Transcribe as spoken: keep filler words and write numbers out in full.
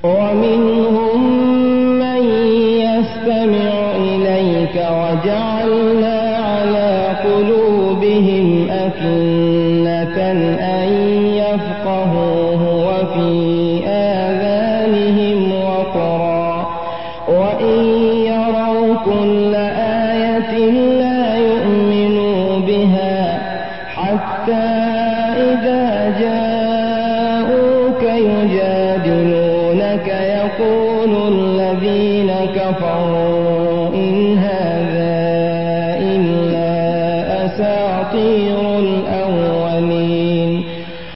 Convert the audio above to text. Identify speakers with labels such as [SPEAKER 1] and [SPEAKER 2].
[SPEAKER 1] ومنهم من يستمع إليك وجعلنا على قلوبهم أكنة أن يفقهوه وفي آذانهم وقرا وإن يروا كل آية لا يؤمنوا بها حتى إذا جاءوك يجادلونك يقول الذين كفروا